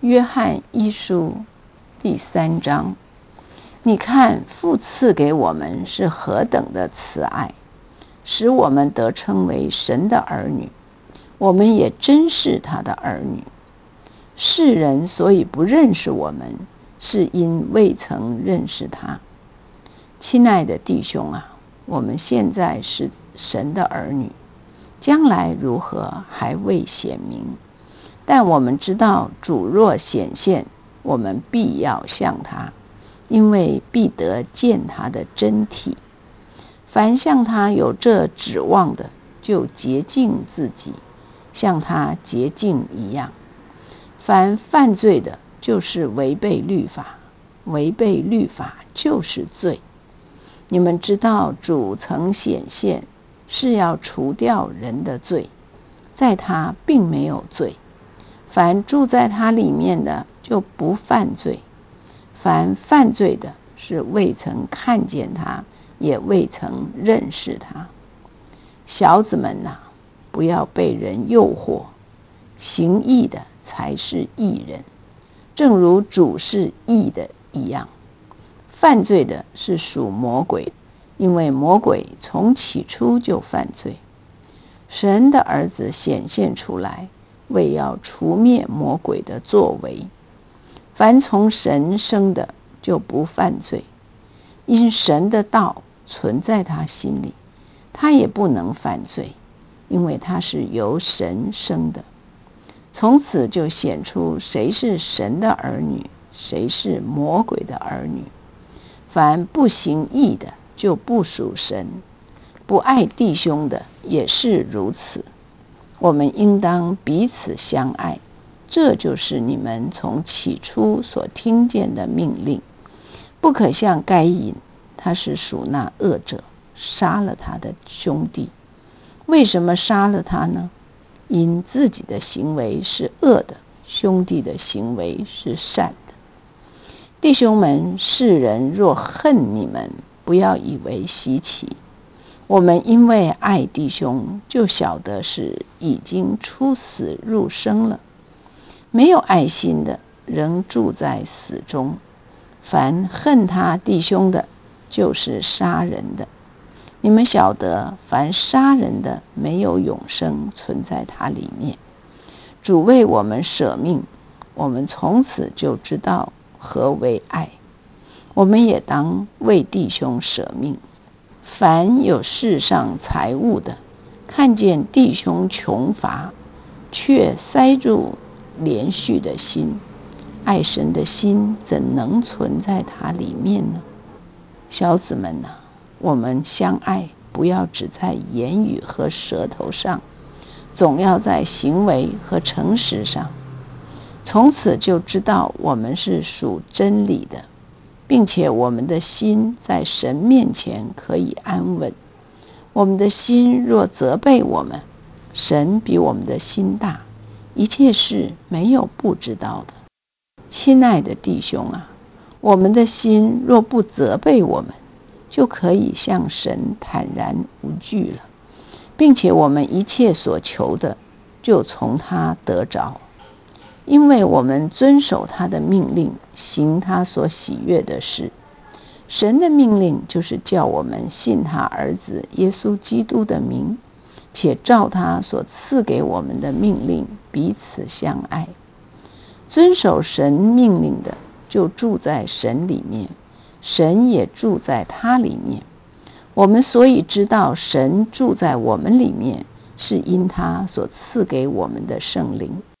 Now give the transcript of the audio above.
约翰一书第3章，你看父赐给我们是何等的慈爱，使我们得称为神的儿女，我们也真是他的儿女。世人所以不认识我们，是因未曾认识他。亲爱的弟兄啊，我们现在是神的儿女，将来如何还未显明，但我们知道主若显现，我们必要像他，因为必得见他的真体。凡向他有这指望的，就洁净自己，像他洁净一样。凡犯罪的，就是违背律法，违背律法就是罪。你们知道主曾显现，是要除掉人的罪，在他并没有罪。凡住在他里面的，就不犯罪；凡犯罪的，是未曾看见他，也未曾认识他。小子们啊，不要被人诱惑，行义的才是义人，正如主是义的一样。犯罪的是属魔鬼，因为魔鬼从起初就犯罪。神的儿子显现出来，为要除灭魔鬼的作为。凡从神生的，就不犯罪，因神的道存在他心里，他也不能犯罪，因为他是由神生的。从此就显出谁是神的儿女，谁是魔鬼的儿女。凡不行义的，就不属神；不爱弟兄的，也是如此。我们应当彼此相爱，这就是你们从起初所听见的命令。不可像该隐，他是属那恶者，杀了他的兄弟。为什么杀了他呢？因自己的行为是恶的，兄弟的行为是善的。弟兄们，世人若恨你们，不要以为稀奇。我们因为爱弟兄，就晓得是已经出死入生了。没有爱心的，仍住在死中。凡恨他弟兄的，就是杀人的。你们晓得，凡杀人的，没有永生存在他里面。主为我们舍命，我们从此就知道何为爱。我们也当为弟兄舍命。凡有世上财物的，看见弟兄穷乏，却塞住连续的心，爱神的心怎能存在他里面呢？小子们啊，我们相爱，不要只在言语和舌头上，总要在行为和诚实上。从此就知道我们是属真理的，并且我们的心在神面前可以安稳。我们的心若责备我们，神比我们的心大，一切事没有不知道的。亲爱的弟兄啊，我们的心若不责备我们，就可以向神坦然无惧了，并且我们一切所求的，就从他得着。因为我们遵守他的命令，行他所喜悦的事。神的命令就是叫我们信他儿子耶稣基督的名，且照他所赐给我们的命令彼此相爱。遵守神命令的，就住在神里面，神也住在他里面。我们所以知道神住在我们里面，是因他所赐给我们的圣灵。